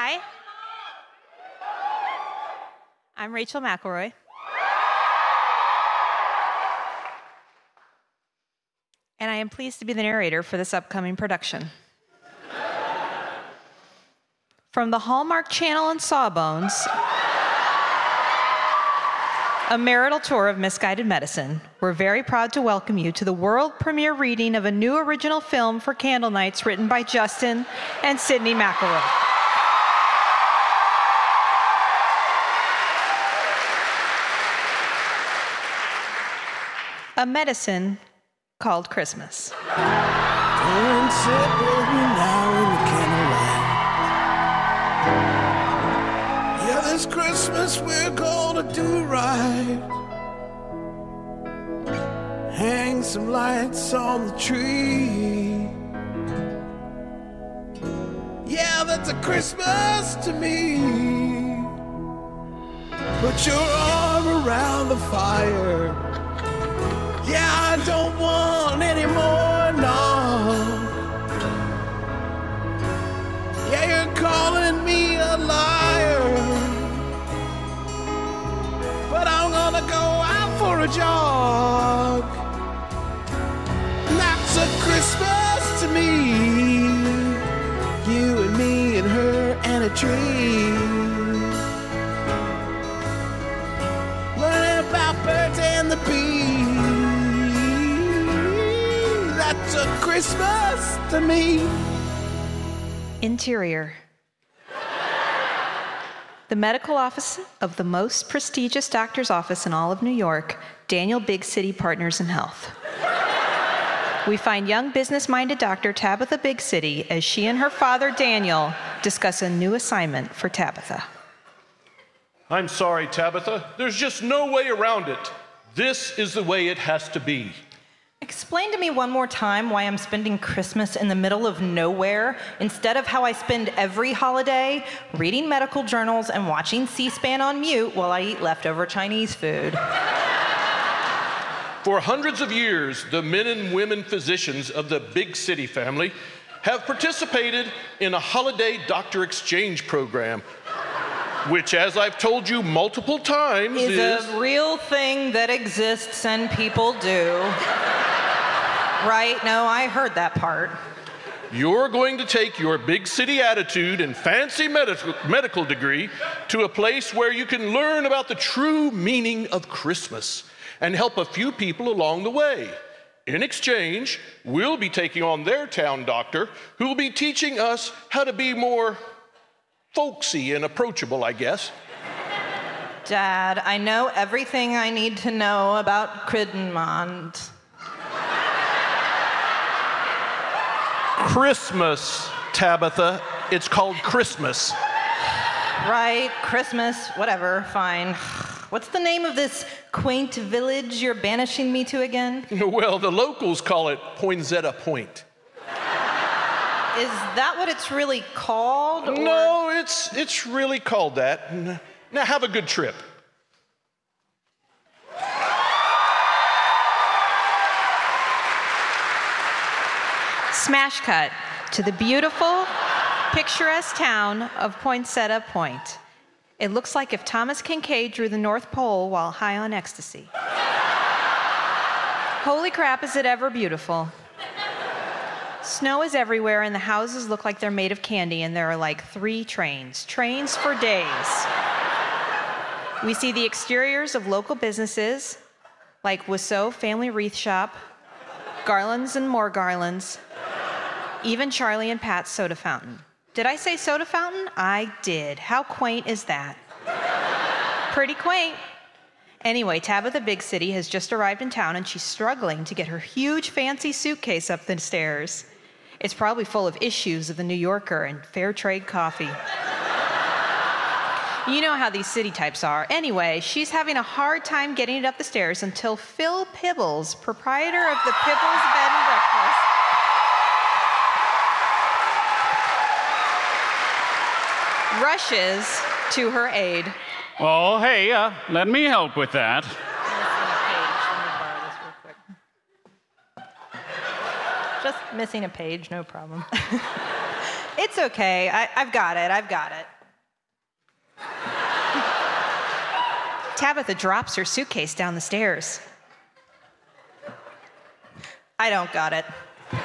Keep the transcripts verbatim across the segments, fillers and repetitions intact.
Hi. I'm Rachel McElroy. And I am pleased to be the narrator for this upcoming production. From the Hallmark Channel and Sawbones, a marital tour of misguided medicine, we're very proud to welcome you to the world premiere reading of a new original film for Candle Nights written by Justin and Sydney McElroy. A medicine called Christmas. Come and sit with me now in the candlelight. Yeah, this Christmas we're gonna do right. Hang some lights on the tree. Yeah, that's a Christmas to me. Put your arm around the fire. Yeah, I don't want any more, no. Yeah, you're calling me a liar, but I'm gonna go out for a jog. And that's a Christmas to me. You and me and her and a tree. Learning about birds and the bees. That's a Christmas to me. Interior. The medical office of the most prestigious doctor's office in all of New York, Daniel Big City Partners in Health. We find young business-minded Doctor Tabitha Big City as she and her father, Daniel, discuss a new assignment for Tabitha. I'm sorry, Tabitha. There's just no way around it. This is the way it has to be. Explain to me one more time why I'm spending Christmas in the middle of nowhere instead of how I spend every holiday reading medical journals and watching C-SPAN on mute while I eat leftover Chinese food. For hundreds of years, the men and women physicians of the Big City family have participated in a holiday doctor exchange program, which, as I've told you multiple times, is, is a real thing that exists and people do. Right? No, I heard that part. You're going to take your big city attitude and fancy medical, medical degree to a place where you can learn about the true meaning of Christmas and help a few people along the way. In exchange, we'll be taking on their town doctor, who will be teaching us how to be more folksy and approachable, I guess. Dad, I know everything I need to know about Criddenmont. Christmas, Tabitha. It's called Christmas. Right, Christmas, whatever, fine. What's the name of this quaint village you're banishing me to again? Well, the locals call it Poinsettia Point. Is that what it's really called? Or? No, it's it's really called that. Now have a good trip. Smash cut to the beautiful, picturesque town of Poinsettia Point. It looks like if Thomas Kinkade drew the North Pole while high on ecstasy. Holy crap, is it ever beautiful. Snow is everywhere and the houses look like they're made of candy, and there are like three trains. Trains for days. We see the exteriors of local businesses like Wiseau Family Wreath Shop, Garlands and More Garlands, even Charlie and Pat's Soda Fountain. Did I say soda fountain? I did. How quaint is that? Pretty quaint. Anyway, Tabitha Big City has just arrived in town and she's struggling to get her huge fancy suitcase up the stairs. It's probably full of issues of the New Yorker and fair trade coffee. You know how these city types are. Anyway, she's having a hard time getting it up the stairs until Phil Pibbles, proprietor of the Pibbles Bed and Breakfast, rushes to her aid. Oh, hey, uh, let me help with that. Just missing a page, no problem. It's okay. I, I've got it. I've got it. Tabitha drops her suitcase down the stairs. I don't got it.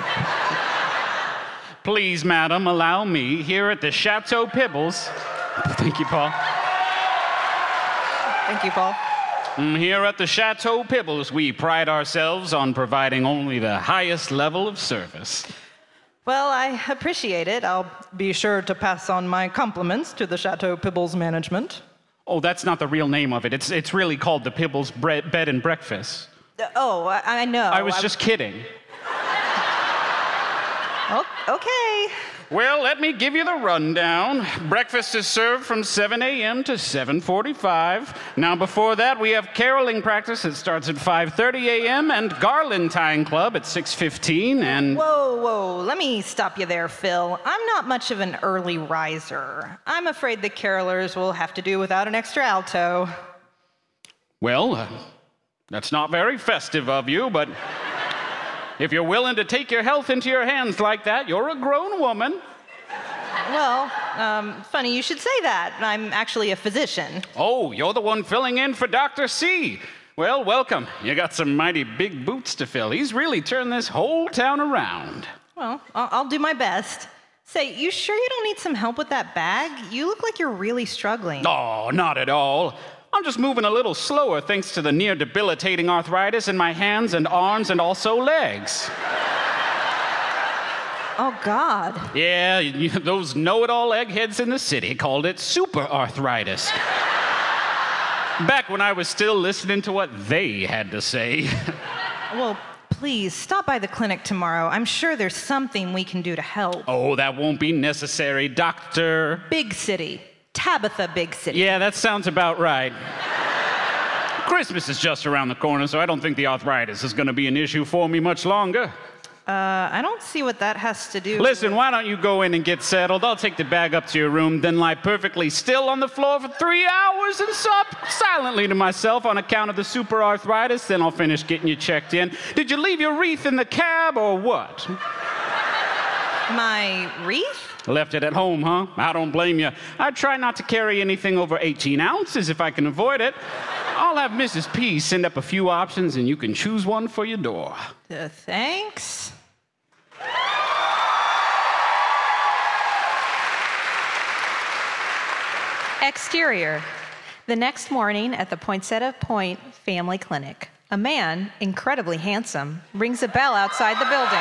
Please, madam, allow me here at the Chateau Pibbles. Thank you, Paul. Thank you, Paul. Mm, Here at the Chateau Pibbles, we pride ourselves on providing only the highest level of service. Well, I appreciate it. I'll be sure to pass on my compliments to the Chateau Pibbles management. Oh, that's not the real name of it. It's, it's really called the Pibbles Bre- Bed and Breakfast. Uh, oh, I, I know. I was just kidding. Oh, okay. Well, let me give you the rundown. Breakfast is served from seven a.m. to seven forty-five. Now, before that, we have caroling practice. It starts at five thirty a.m. and garland tying club at six fifteen. And Whoa, whoa. Let me stop you there, Phil. I'm not much of an early riser. I'm afraid the carolers will have to do without an extra alto. well, uh, that's not very festive of you, but if you're willing to take your health into your hands like that, you're a grown woman. Well, um, funny you should say that. I'm actually a physician. Oh, you're the one filling in for Doctor C. Well, welcome. You got some mighty big boots to fill. He's really turned this whole town around. Well, I'll, I'll do my best. Say, you sure you don't need some help with that bag? You look like you're really struggling. Oh, not at all. I'm just moving a little slower thanks to the near debilitating arthritis in my hands and arms and also legs. Oh, God. Yeah, you, those know-it-all eggheads in the city called it super arthritis. Back when I was still listening to what they had to say. Well, please, stop by the clinic tomorrow. I'm sure there's something we can do to help. Oh, that won't be necessary, Doctor. Big City. Tabitha Big City. Yeah, that sounds about right. Christmas is just around the corner, so I don't think the arthritis is going to be an issue for me much longer. Uh, I don't see what that has to do Listen, with... why don't you go in and get settled? I'll take the bag up to your room, then lie perfectly still on the floor for three hours and sob silently to myself on account of the super arthritis. Then I'll finish getting you checked in. Did you leave your wreath in the cab or what? My wreath? Left it at home, huh? I don't blame you. I try not to carry anything over eighteen ounces if I can avoid it. I'll have Missus P send up a few options and you can choose one for your door. Uh, thanks. Exterior. The next morning at the Poinsettia Point Family Clinic, a man, incredibly handsome, rings a bell outside the building.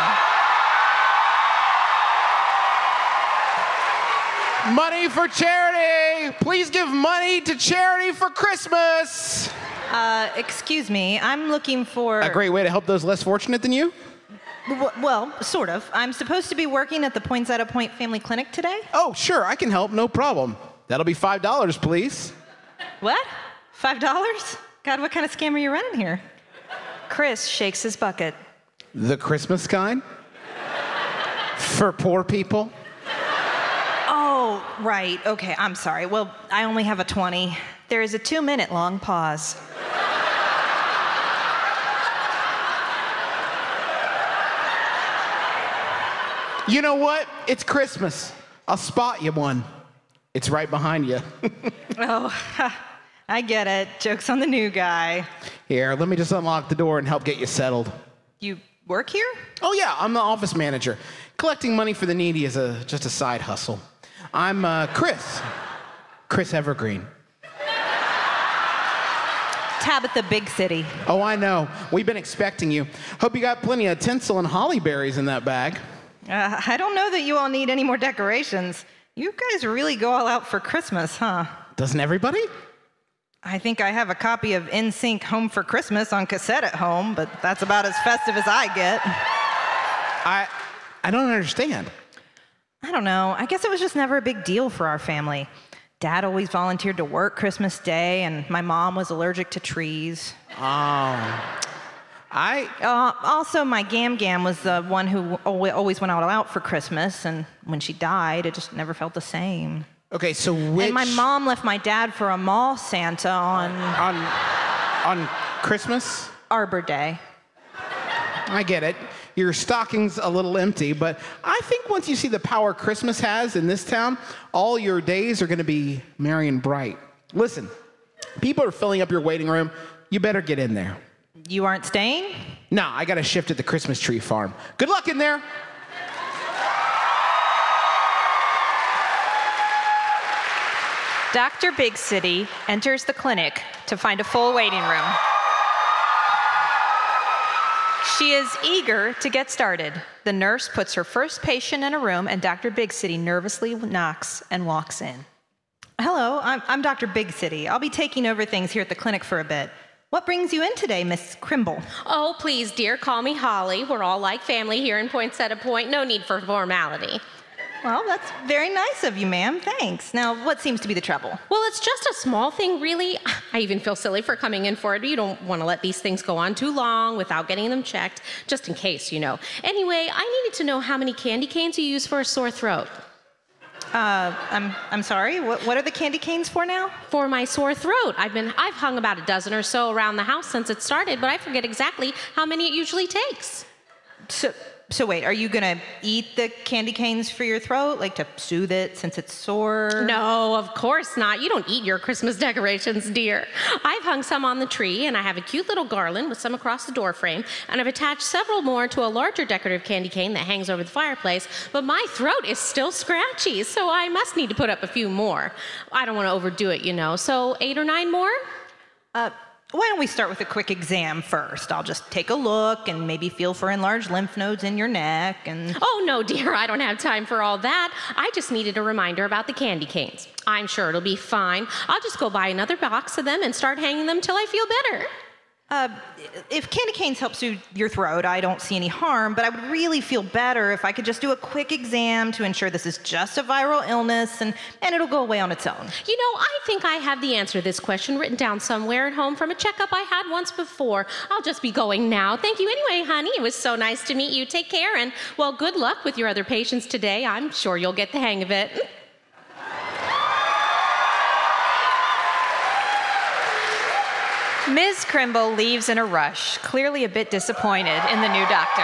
Money for charity! Please give money to charity for Christmas! Uh, excuse me, I'm looking for... A great way to help those less fortunate than you? W- well, sort of. I'm supposed to be working at the Poinsettia Point Family Clinic today? Oh, sure, I can help, no problem. That'll be five dollars, please. What? Five dollars? God, what kind of scam are you running here? Chris shakes his bucket. The Christmas kind? For poor people? Oh, right. Okay, I'm sorry. Well, I only have a twenty. There is a two-minute long pause. You know what? It's Christmas. I'll spot you one. It's right behind you. Oh, I get it. Joke's on the new guy. Here, let me just unlock the door and help get you settled. You work here? Oh yeah, I'm the office manager. Collecting money for the needy is a, just a side hustle. I'm uh, Chris. Chris Evergreen. Tabitha Big City. Oh, I know. We've been expecting you. Hope you got plenty of tinsel and holly berries in that bag. Uh, I don't know that you all need any more decorations. You guys really go all out for Christmas, huh? Doesn't everybody? I think I have a copy of N Sync Home for Christmas on cassette at home, but that's about as festive as I get. I I don't understand. I don't know. I guess it was just never a big deal for our family. Dad always volunteered to work Christmas Day, and my mom was allergic to trees. Oh. I Uh, also, my Gam Gam was the one who al- always went all out for Christmas, and when she died, it just never felt the same. Okay, so which And my mom left my dad for a mall Santa on on on Christmas? Arbor Day. I get it. your stocking's a little empty, but I think once you see the power Christmas has in this town, all your days are going to be merry and bright. Listen, people are filling up your waiting room. You better get in there. You aren't staying? Nah, I got to shift at the Christmas tree farm. Good luck in there. Doctor Big City enters the clinic to find a full waiting room. She is eager to get started. The nurse puts her first patient in a room, and Doctor Big City nervously knocks and walks in. Hello, I'm, I'm Doctor Big City. I'll be taking over things here at the clinic for a bit. What brings you in today, Miss Crimble? Oh, please, dear, call me Holly. We're all like family here in Poinsettia Point. No need for formality. Well, that's very nice of you, ma'am. Thanks. Now, what seems to be the trouble? Well, it's just a small thing, really. I even feel silly for coming in for it. You don't want to let these things go on too long without getting them checked, just in case, you know. Anyway, I needed to know how many candy canes you use for a sore throat. Uh, I'm I'm sorry. What what are the candy canes for now? For my sore throat. I've been I've hung about a dozen or so around the house since it started, but I forget exactly how many it usually takes. So so wait, are you gonna eat the candy canes for your throat, like to soothe it since it's sore? No, of course not. You don't eat your Christmas decorations, dear. I've hung some on the tree, and I have a cute little garland with some across the door frame, and I've attached several more to a larger decorative candy cane that hangs over the fireplace, but my throat is still scratchy, so I must need to put up a few more. I don't want to overdo it, you know, so eight or nine more? Uh, why don't we start with a quick exam first? I'll just take a look and maybe feel for enlarged lymph nodes in your neck and... Oh, no, dear, I don't have time for all that. I just needed a reminder about the candy canes. I'm sure it'll be fine. I'll just go buy another box of them and start hanging them till I feel better. Uh, if candy canes help soothe your throat, I don't see any harm, but I would really feel better if I could just do a quick exam to ensure this is just a viral illness and, and it'll go away on its own. You know, I think I have the answer to this question written down somewhere at home from a checkup I had once before. I'll just be going now. Thank you anyway, honey. It was so nice to meet you. Take care, and, well, good luck with your other patients today. I'm sure you'll get the hang of it. Miz Crimble leaves in a rush, clearly a bit disappointed in the new doctor.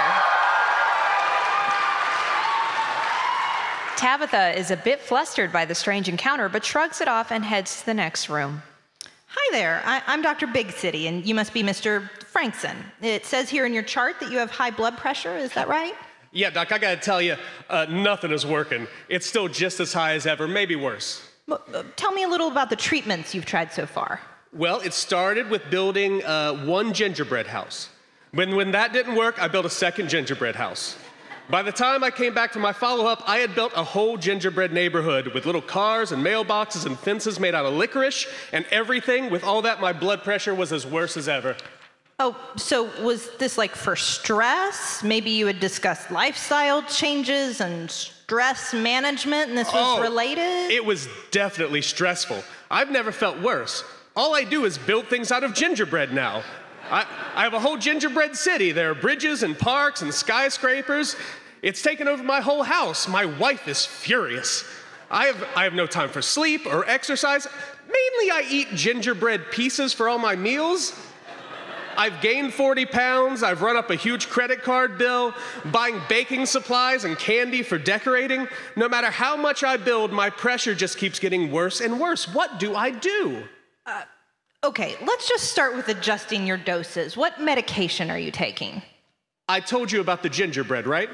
Tabitha is a bit flustered by the strange encounter, but shrugs it off and heads to the next room. Hi there, I, I'm Doctor Big City, and you must be Mister Frankson. It says here in your chart that you have high blood pressure, is that right? Yeah, Doc, I gotta tell you, uh, nothing is working. It's still just as high as ever, maybe worse. Well, uh, tell me a little about the treatments you've tried so far. Well, it started with building uh, one gingerbread house. When, when that didn't work, I built a second gingerbread house. By the time I came back for my follow-up, I had built a whole gingerbread neighborhood with little cars and mailboxes and fences made out of licorice and everything. With all that, my blood pressure was as worse as ever. Oh, so was this like for stress? Maybe you had discussed lifestyle changes and stress management, and this was oh, related? It was definitely stressful. I've never felt worse. All I do is build things out of gingerbread now. I, I have a whole gingerbread city. There are bridges and parks and skyscrapers. It's taken over my whole house. My wife is furious. I have, I have no time for sleep or exercise. Mainly I eat gingerbread pieces for all my meals. I've gained forty pounds. I've run up a huge credit card bill, buying baking supplies and candy for decorating. No matter how much I build, my pressure just keeps getting worse and worse. What do I do? Uh, okay, let's just start with adjusting your doses. What medication are you taking? I told you about the gingerbread, right?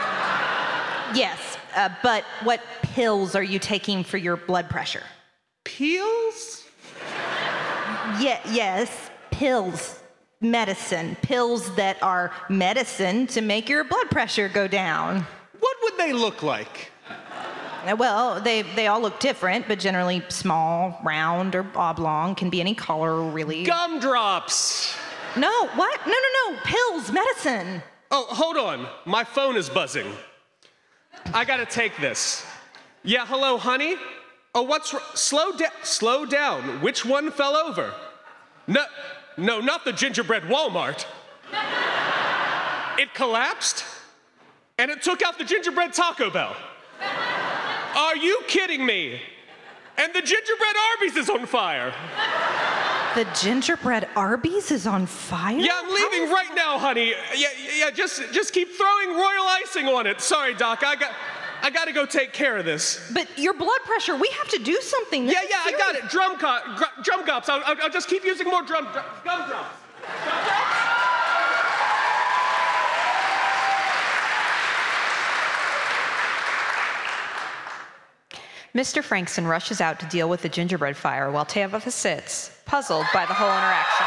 Yes, uh, but what pills are you taking for your blood pressure? Pills? Yeah, yes, pills. Medicine. Pills that are medicine to make your blood pressure go down. What would they look like? Well, they, they all look different, but generally small, round, or oblong. Can be any color, really. Gumdrops! No, what? No, no, no. Pills, medicine. Oh, hold on. My phone is buzzing. I gotta take this. Yeah, hello, honey? Oh, what's wrong? Slow down. Slow down. Which one fell over? No, no, not the gingerbread Walmart. It collapsed, and it took out the gingerbread Taco Bell. Are you kidding me? And the gingerbread Arby's is on fire. The gingerbread Arby's is on fire? Yeah, I'm leaving right now, honey. Yeah, yeah, just just keep throwing royal icing on it. Sorry, Doc. I got I got to go take care of this. But your blood pressure, we have to do something. This Yeah, yeah, I got it. Drum co- gr- drum cups. I'll, I'll, I'll just keep using more drum drum gumdrops. Mister Frankson rushes out to deal with the gingerbread fire while Tabitha sits, puzzled by the whole interaction.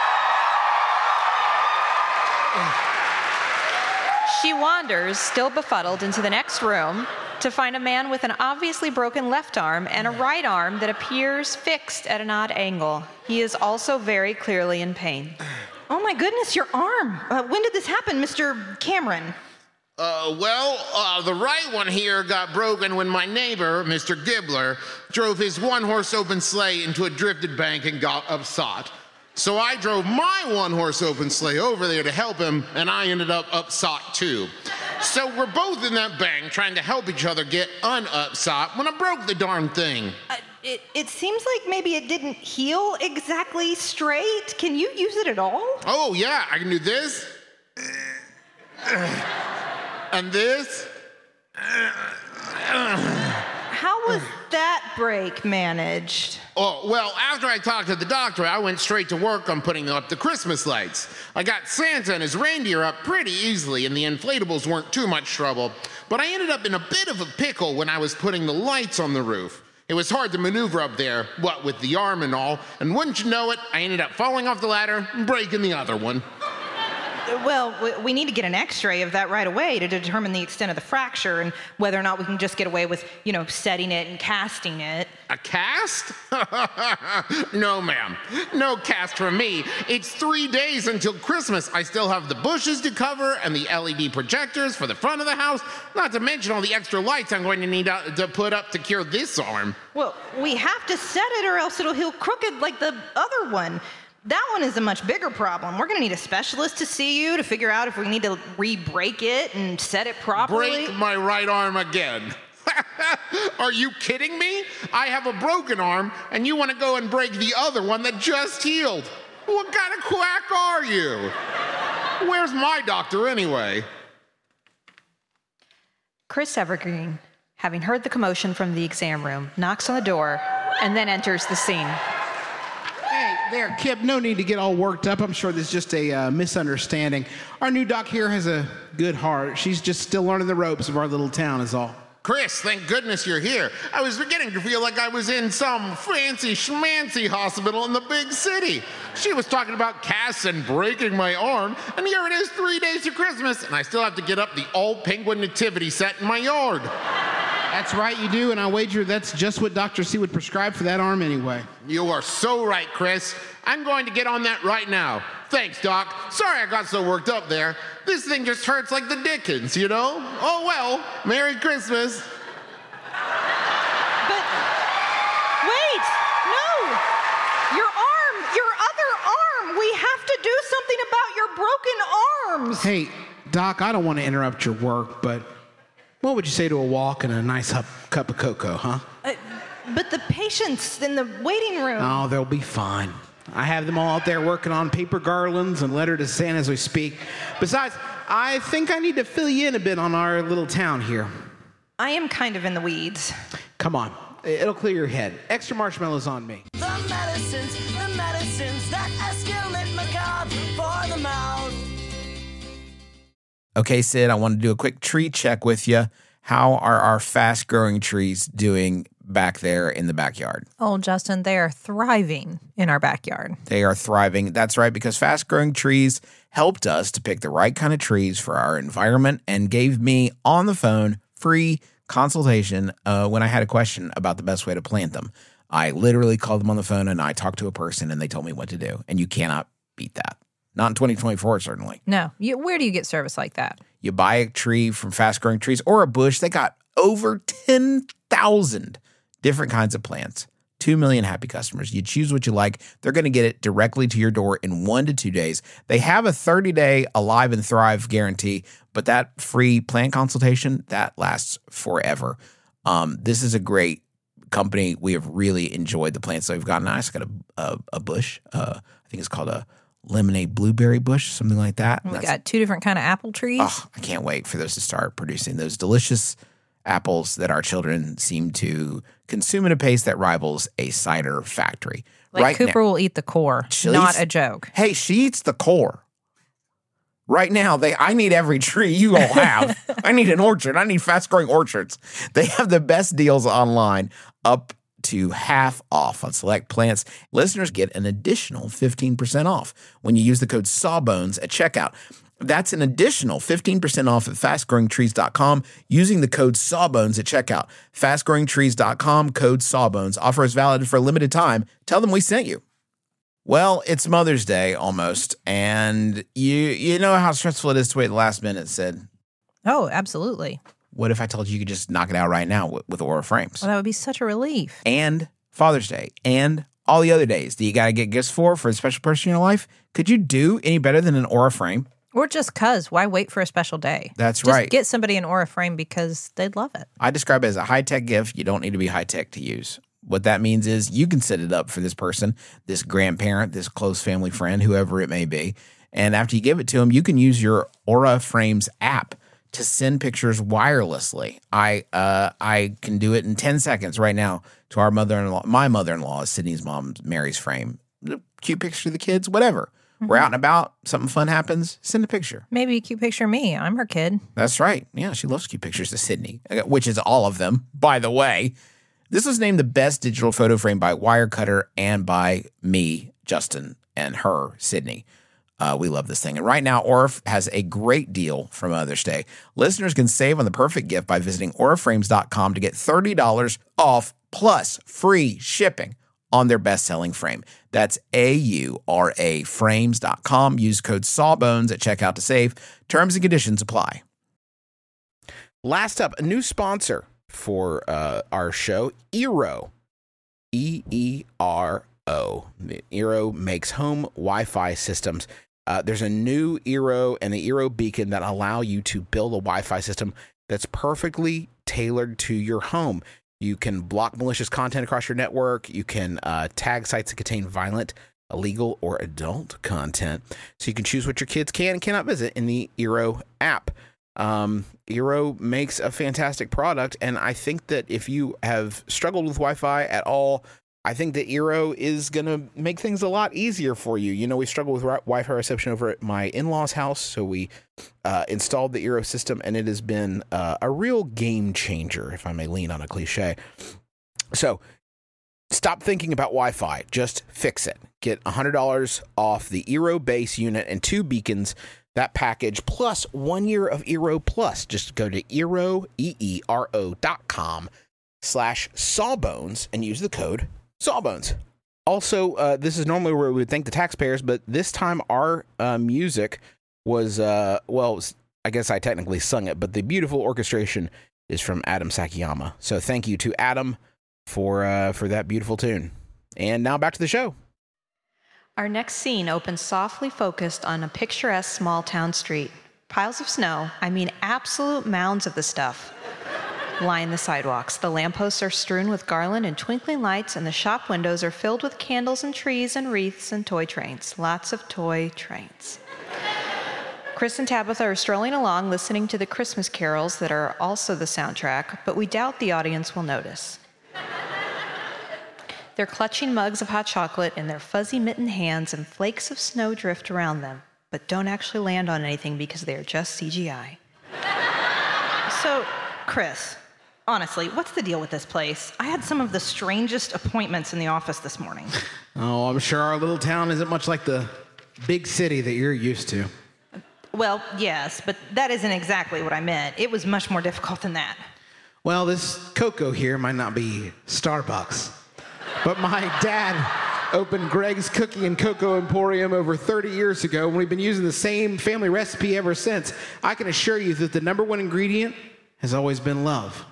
She wanders, still befuddled, into the next room to find a man with an obviously broken left arm and a right arm that appears fixed at an odd angle. He is also very clearly in pain. Oh my goodness, your arm. Uh, when did this happen, Mister Cameron? Uh, well, uh, the right one here got broken when my neighbor, Mister Gibbler, drove his one-horse open sleigh into a drifted bank and got upsot. So I drove my one-horse open sleigh over there to help him, and I ended up upsot too. So we're both in that bank trying to help each other get unupsot when I broke the darn thing. Uh, it, it seems like maybe it didn't heal exactly straight. Can you use it at all? Oh, yeah, I can do this. And this. How was that break managed? Oh, well, after I talked to the doctor, I went straight to work on putting up the Christmas lights. I got Santa and his reindeer up pretty easily, and the inflatables weren't too much trouble. But I ended up in a bit of a pickle when I was putting the lights on the roof. It was hard to maneuver up there, what with the arm and all, and wouldn't you know it, I ended up falling off the ladder and breaking the other one. Well, we- we need to get an x-ray of that right away to determine the extent of the fracture and whether or not we can just get away with, you know, setting it and casting it. A cast? No, ma'am. No cast for me. It's three days until Christmas. I still have the bushes to cover and the L E D projectors for the front of the house, not to mention all the extra lights I'm going to need uh, to put up to cure this arm. Well, we have to set it or else it'll heal crooked like the other one. That one is a much bigger problem. We're gonna need a specialist to see you to figure out if we need to re-break it and set it properly. Break my right arm again. Are you kidding me? I have a broken arm, and you want to go and break the other one that just healed. What kind of quack are you? Where's my doctor anyway? Chris Evergreen, having heard the commotion from the exam room, knocks on the door and then enters the scene. Hey there, Kip, no need to get all worked up. I'm sure this is just a uh, misunderstanding. Our new doc here has a good heart. She's just still learning the ropes of our little town is all. Chris, thank goodness you're here. I was beginning to feel like I was in some fancy schmancy hospital in the big city. She was talking about casts and breaking my arm, and here it is three days to Christmas, and I still have to get up the old penguin nativity set in my yard. That's right, you do, and I wager that's just what Doctor C would prescribe for that arm anyway. You are so right, Chris. I'm going to get on that right now. Thanks, Doc. Sorry I got so worked up there. This thing just hurts like the dickens, you know? Oh, well, Merry Christmas. But, wait, no! Your arm, your other arm! We have to do something about your broken arms! Hey, Doc, I don't want to interrupt your work, but what would you say to a walk and a nice hup, cup of cocoa, huh? Uh, but the patients in the waiting room... Oh, they'll be fine. I have them all out there working on paper garlands and letter to Santa as we speak. Besides, I think I need to fill you in a bit on our little town here. I am kind of in the weeds. Come on, it'll clear your head. Extra marshmallows on me. The medicines, the medicines that escalate macabre for the mouth. Okay, Sid, I want to do a quick tree check with you. How are our fast-growing trees doing back there in the backyard? Oh, Justin, they are thriving in our backyard. They are thriving. That's right, because fast-growing trees helped us to pick the right kind of trees for our environment and gave me on the phone free consultation uh, when I had a question about the best way to plant them. I literally called them on the phone and I talked to a person and they told me what to do. And you cannot beat that. Not in twenty twenty-four, certainly. No. You, where do you get service like that? You buy a tree from Fast Growing Trees or a bush. They got over ten thousand different kinds of plants. two million happy customers. You choose what you like. They're going to get it directly to your door in one to two days. They have a thirty-day Alive and Thrive guarantee, but that free plant consultation, that lasts forever. Um, this is a great company, we have really enjoyed the plants that we've gotten. I just got a, a, a bush. Uh, I think it's called a lemonade blueberry bush, something like that. We got two different kind of apple trees. Oh, I can't wait for those to start producing those delicious apples that our children seem to consume at a pace that rivals a cider factory. Like right Cooper now, will eat the core, She not eats- a joke. Hey, she eats the core. Right now, they I need every tree you all have. I need an orchard. I need fast-growing orchards. They have the best deals online, up to half off on select plants. Listeners get an additional fifteen percent off when you use the code Sawbones at checkout. That's an additional fifteen percent off at fast growing trees dot com using the code Sawbones at checkout. fast growing trees dot com, code Sawbones. Offer is valid for a limited time. Tell them we sent you. Well, it's Mother's Day almost, and you you know how stressful it is to wait the last minute, Sid. Oh, absolutely. What if I told you you could just knock it out right now with, with Aura Frames? Well, that would be such a relief. And Father's Day, and all the other days that you got to get gifts for for a special person in your life. Could you do any better than an Aura Frame? Or just cuz. Why wait for a special day? That's just right. Get somebody an Aura Frame because they'd love it. I describe it as a high-tech gift. You don't need to be high-tech to use. What that means is you can set it up for this person, this grandparent, this close family friend, whoever it may be. And after you give it to them, you can use your Aura Frames app to send pictures wirelessly. I uh, I can do it in ten seconds right now to our mother-in-law. My mother-in-law is Sydney's mom, Mary's frame. Cute picture of the kids, whatever. Mm-hmm. We're out and about, something fun happens, send a picture. Maybe a cute picture of me. I'm her kid. That's right. Yeah, she loves cute pictures of Sydney, which is all of them, by the way. This was named the best digital photo frame by Wirecutter and by me, Justin, and her, Sydney. Uh, we love this thing. And right now, Aura has a great deal for Mother's Day. Listeners can save on the perfect gift by visiting aura frames dot com to get thirty dollars off plus free shipping on their best-selling frame. That's A U R A frames dot com. Use code Sawbones at checkout to save. Terms and conditions apply. Last up, a new sponsor for uh, our show, Eero. E E R O. Eero makes home Wi-Fi systems. Uh, there's a new Eero and the Eero Beacon that allow you to build a Wi-Fi system that's perfectly tailored to your home. You can block malicious content across your network. You can uh, tag sites that contain violent, illegal, or adult content. So you can choose what your kids can and cannot visit in the Eero app. Um, Eero makes a fantastic product, and I think that if you have struggled with Wi-Fi at all, I think that Eero is going to make things a lot easier for you. You know, we struggled with Wi-Fi reception over at my in-laws' house, so we uh, installed the Eero system, and it has been uh, a real game changer, if I may lean on a cliche. So stop thinking about Wi-Fi. Just fix it. Get one hundred dollars off the Eero base unit and two beacons, that package, plus one year of Eero Plus. Just go to Eero, E E R O dot com slash Sawbones and use the code Sawbones. Also, uh, this is normally where we would thank the taxpayers, but this time our uh, music was, uh, well, I guess I technically sung it, but the beautiful orchestration is from Adam Sakiyama. So thank you to Adam for uh, for that beautiful tune. And now back to the show. Our next scene opens softly focused on a picturesque small town street. Piles of snow, I mean absolute mounds of the stuff, line the sidewalks. The lampposts are strewn with garland and twinkling lights, and the shop windows are filled with candles and trees and wreaths and toy trains. Lots of toy trains. Chris and Tabitha are strolling along, listening to the Christmas carols that are also the soundtrack, but we doubt the audience will notice. They're clutching mugs of hot chocolate in their fuzzy mitten hands, and flakes of snow drift around them, but don't actually land on anything because they are just C G I. So, Chris, honestly, what's the deal with this place? I had some of the strangest appointments in the office this morning. Oh, I'm sure our little town isn't much like the big city that you're used to. Well, yes, but that isn't exactly what I meant. It was much more difficult than that. Well, this cocoa here might not be Starbucks, but my dad opened Greg's Cookie and Cocoa Emporium over thirty years ago, and we've been using the same family recipe ever since. I can assure you that the number one ingredient has always been love.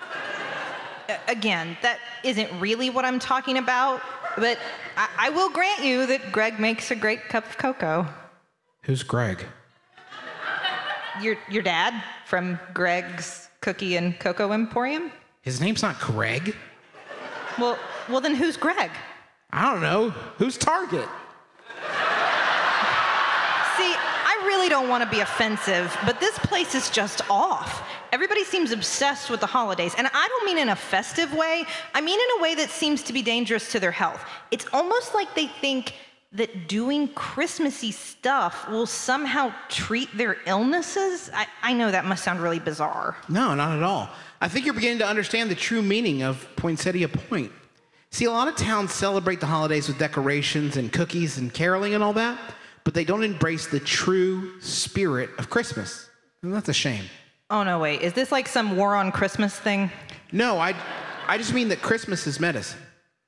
Again, that isn't really what I'm talking about, but I, I will grant you that Greg makes a great cup of cocoa. Who's Greg? Your your dad from Greg's Cookie and Cocoa Emporium? His name's not Greg. Well, well then who's Greg? I don't know. Who's Target? See, I really don't want to be offensive, but this place is just off. Everybody seems obsessed with the holidays, and I don't mean in a festive way. I mean in a way that seems to be dangerous to their health. It's almost like they think that doing Christmassy stuff will somehow treat their illnesses. I, I know that must sound really bizarre. No, not at all. I think you're beginning to understand the true meaning of Poinsettia Point. See, a lot of towns celebrate the holidays with decorations and cookies and caroling and all that, but they don't embrace the true spirit of Christmas. And that's a shame. Oh, no, wait. Is this like some war on Christmas thing? No, I, I just mean that Christmas is medicine.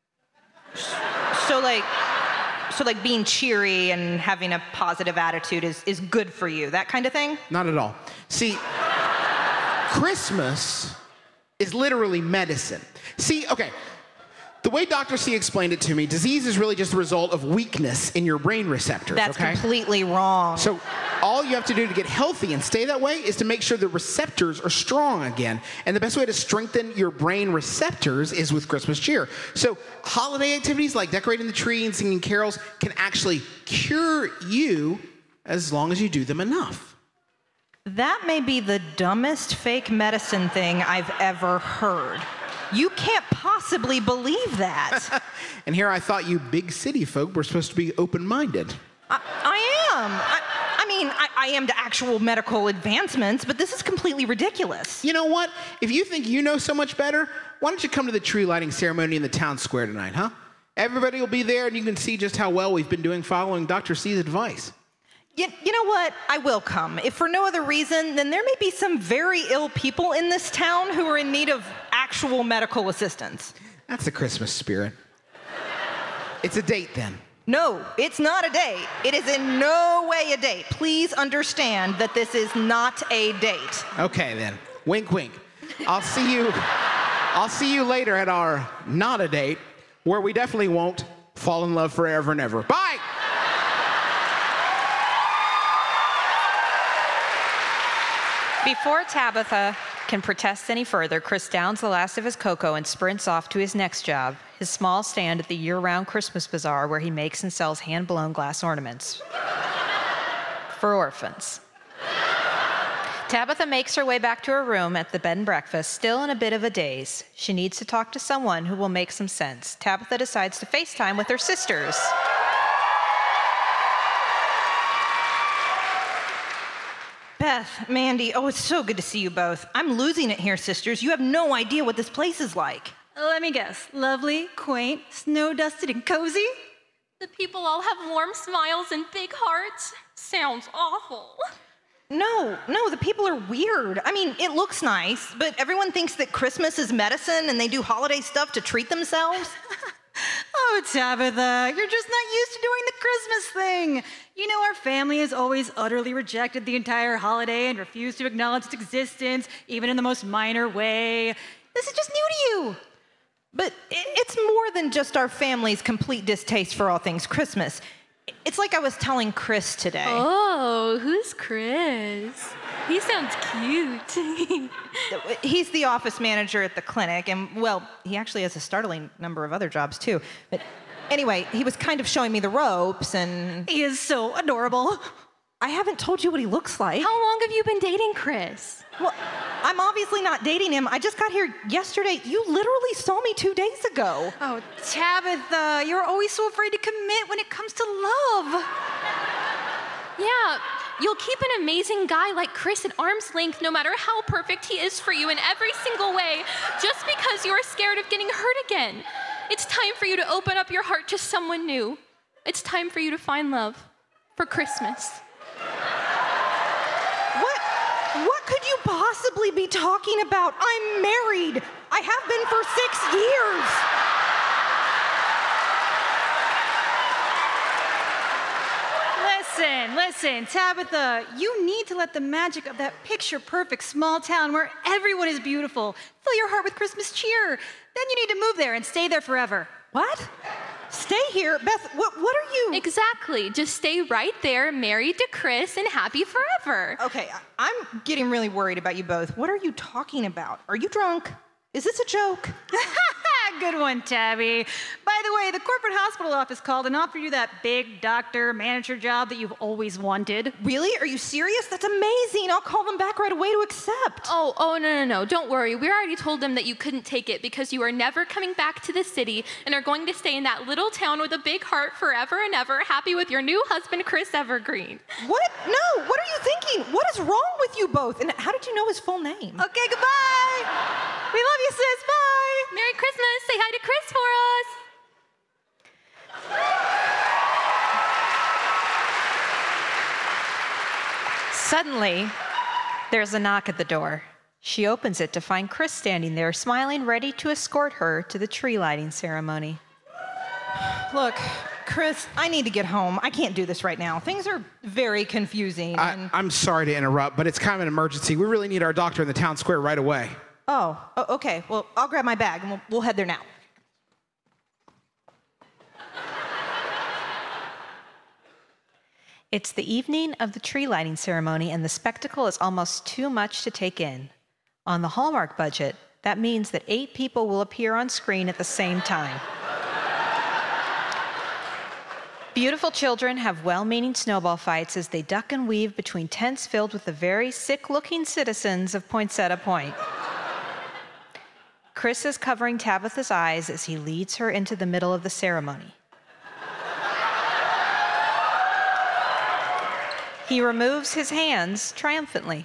So, like, so like being cheery and having a positive attitude is, is good for you, that kind of thing? Not at all. See, Christmas is literally medicine. See, okay, the way Doctor C explained it to me, disease is really just the result of weakness in your brain receptors, That's okay? completely wrong. So all you have to do to get healthy and stay that way is to make sure the receptors are strong again. And the best way to strengthen your brain receptors is with Christmas cheer. So holiday activities like decorating the tree and singing carols can actually cure you as long as you do them enough. That may be the dumbest fake medicine thing I've ever heard. You can't possibly believe that. And here I thought you big city folk were supposed to be open-minded. I, I am. I, I mean, I, I am to actual medical advancements, but this is completely ridiculous. You know what? If you think you know so much better, why don't you come to the tree lighting ceremony in the town square tonight, huh? Everybody will be there, and you can see just how well we've been doing following Doctor C's advice. You, you know what? I will come. If for no other reason, then there may be some very ill people in this town who are in need of actual medical assistance. That's the Christmas spirit. It's a date, then. No, it's not a date. It is in no way a date. Please understand that this is not a date. Okay, then. Wink, wink. I'll see you. I'll see you later at our not a date, where we definitely won't fall in love forever and ever. Bye. Before Tabitha can protest any further, Chris downs the last of his cocoa and sprints off to his next job, his small stand at the year-round Christmas bazaar where he makes and sells hand-blown glass ornaments for orphans. Tabitha makes her way back to her room at the bed and breakfast, still in a bit of a daze. She needs to talk to someone who will make some sense. Tabitha decides to FaceTime with her sisters. Beth, Mandy, oh, it's so good to see you both. I'm losing it here, sisters. You have no idea what this place is like. Let me guess. Lovely, quaint, snow-dusted, and cozy? The people all have warm smiles and big hearts. Sounds awful. No, no, the people are weird. I mean, it looks nice, but everyone thinks that Christmas is medicine and they do holiday stuff to treat themselves. Oh, Tabitha, you're just not used to doing the Christmas thing. You know, our family has always utterly rejected the entire holiday and refused to acknowledge its existence, even in the most minor way. This is just new to you. But it's more than just our family's complete distaste for all things Christmas. It's like I was telling Chris today. Oh, who's Chris? He sounds cute. He's the office manager at the clinic, and, well, he actually has a startling number of other jobs, too. But anyway, he was kind of showing me the ropes, and... He is so adorable. I haven't told you what he looks like. How long have you been dating Chris? Well, I'm obviously not dating him. I just got here yesterday. You literally saw me two days ago. Oh, Tabitha, you're always so afraid to commit when it comes to love. Yeah, you'll keep an amazing guy like Chris at arm's length no matter how perfect he is for you in every single way, just because you're scared of getting hurt again. It's time for you to open up your heart to someone new. It's time for you to find love for Christmas. What? What could you possibly be talking about? I'm married. I have been for six years. Listen, listen, Tabitha, you need to let the magic of that picture-perfect small town where everyone is beautiful fill your heart with Christmas cheer. Then you need to move there and stay there forever. What? Stay here? Beth, what, what are you? Exactly. Just stay right there, married to Chris, and happy forever. Okay, I'm getting really worried about you both. What are you talking about? Are you drunk? Is this a joke? Good one, Tabby. By the way, the corporate hospital office called and offered you that big doctor manager job that you've always wanted. Really? Are you serious? That's amazing. I'll call them back right away to accept. Oh, oh, no, no, no. Don't worry. We already told them that you couldn't take it because you are never coming back to the city and are going to stay in that little town with a big heart forever and ever, happy with your new husband, Chris Evergreen. What? No. What are you thinking? What is wrong with you both? And how did you know his full name? Okay, goodbye. We love you, sis. Bye. Merry Christmas. Say hi to Chris for us. Suddenly, there's a knock at the door. She opens it to find Chris standing there, smiling, ready to escort her to the tree lighting ceremony. Look, Chris, I need to get home. I can't do this right now. Things are very confusing. I, and... I'm sorry to interrupt, but it's kind of an emergency. We really need our doctor in the town square right away. Oh, oh, okay. Well, I'll grab my bag and we'll, we'll head there now. It's the evening of the tree lighting ceremony, and the spectacle is almost too much to take in. On the Hallmark budget, that means that eight people will appear on screen at the same time. Beautiful children have well-meaning snowball fights as they duck and weave between tents filled with the very sick-looking citizens of Poinsettia Point. Chris is covering Tabitha's eyes as he leads her into the middle of the ceremony. He removes his hands triumphantly.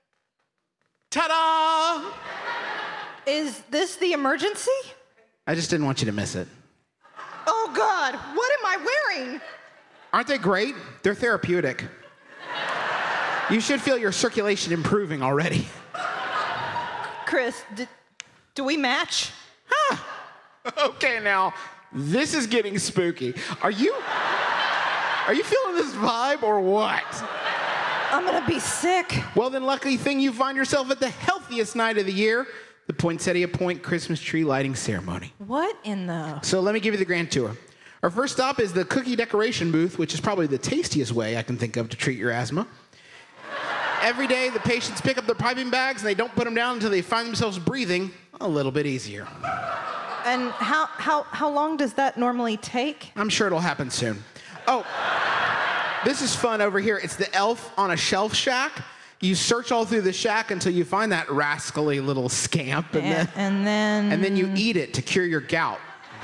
Ta-da! Is this the emergency? I just didn't want you to miss it. Oh, God. What am I wearing? Aren't they great? They're therapeutic. You should feel your circulation improving already. Chris, d- do we match? Huh. Okay, now, this is getting spooky. Are you... Are you feeling this vibe or what? I'm gonna be sick. Well, then lucky thing you find yourself at the healthiest night of the year, the Poinsettia Point Christmas tree lighting ceremony. What in the... So let me give you the grand tour. Our first stop is the cookie decoration booth, which is probably the tastiest way I can think of to treat your asthma. Every day, the patients pick up their piping bags and they don't put them down until they find themselves breathing a little bit easier. And how, how, how long does that normally take? I'm sure it'll happen soon. Oh, this is fun over here. It's the Elf on a Shelf shack. You search all through the shack until you find that rascally little scamp, and, and, then, and then and then you eat it to cure your gout.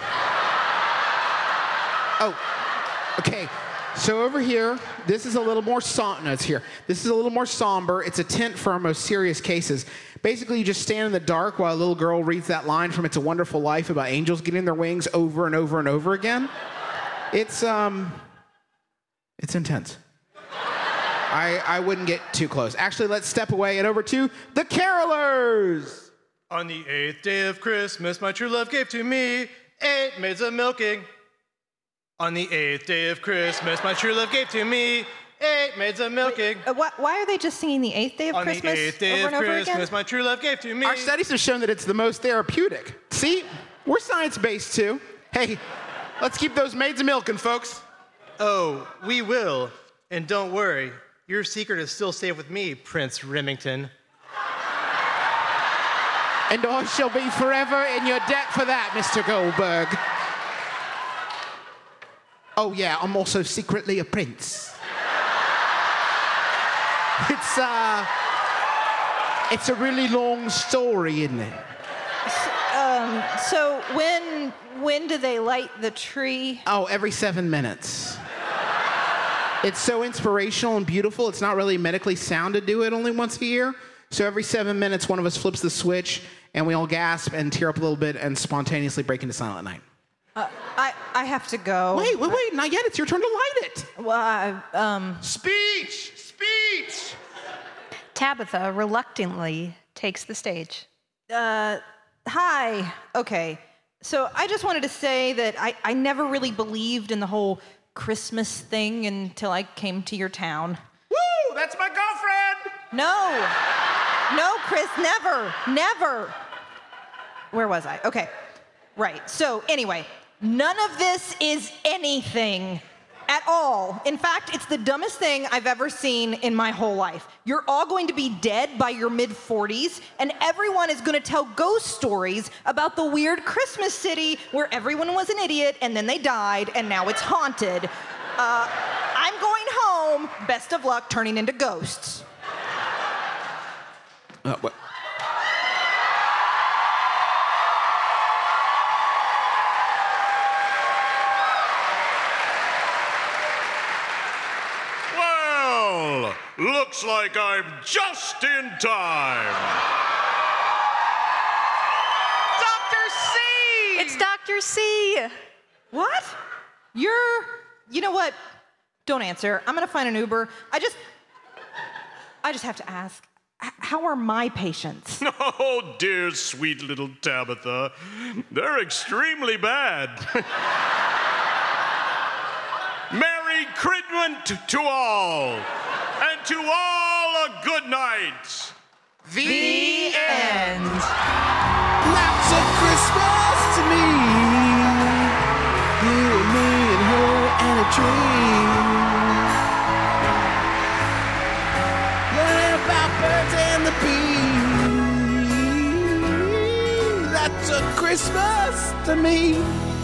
Oh, okay. So over here, this is a little more som- no, it's here. This is a little more somber. It's a tent for our most serious cases. Basically, you just stand in the dark while a little girl reads that line from It's a Wonderful Life about angels getting their wings over and over and over again. It's um. It's intense. I, I wouldn't get too close. Actually, let's step away and over to the carolers. On the eighth day of Christmas, my true love gave to me eight maids of milking. On the eighth day of Christmas, my true love gave to me eight maids of milking. Wait, uh, wh- why are they just singing the eighth day of On Christmas the eighth day over of and over Christmas, again? my true love gave to me. Our studies have shown that it's the most therapeutic. See, we're science-based too. Hey, let's keep those maids of milking, folks. Oh, we will. And don't worry, your secret is still safe with me, Prince Remington. And I shall be forever in your debt for that, Mister Goldberg. Oh yeah, I'm also secretly a prince. It's uh, it's a really long story, isn't it? Um, so when when do they light the tree? Oh, every seven minutes. It's so inspirational and beautiful. It's not really medically sound to do it only once a year. So every seven minutes, one of us flips the switch, and we all gasp and tear up a little bit and spontaneously break into Silent Night. Uh, I I have to go. Wait, wait, wait! Not yet. It's your turn to light it. Well, I, um. Speech, speech. Tabitha reluctantly takes the stage. Uh, hi. Okay. So I just wanted to say that I, I never really believed in the whole Christmas thing until I came to your town. Woo! That's my girlfriend! No. No, Chris, never. Never. Where was I? Okay. Right. So anyway, none of this is anything. at all. In fact, it's the dumbest thing I've ever seen in my whole life. You're all going to be dead by your mid forties, and everyone is going to tell ghost stories about the weird Christmas city where everyone was an idiot and then they died and now it's haunted. Uh, I'm going home. Best of luck turning into ghosts. Uh, what? Well, looks like I'm just in time. Doctor C! It's Doctor C. What? You're, you know what? Don't answer. I'm gonna find an Uber. I just, I just have to ask, h- how are my patients? Oh, dear, sweet little Tabitha. They're extremely bad. Merry Christmas to all, and to all a good night. The end. That's a Christmas to me. You and me and her and a tree. Learn about birds and the bees. That's a Christmas to me.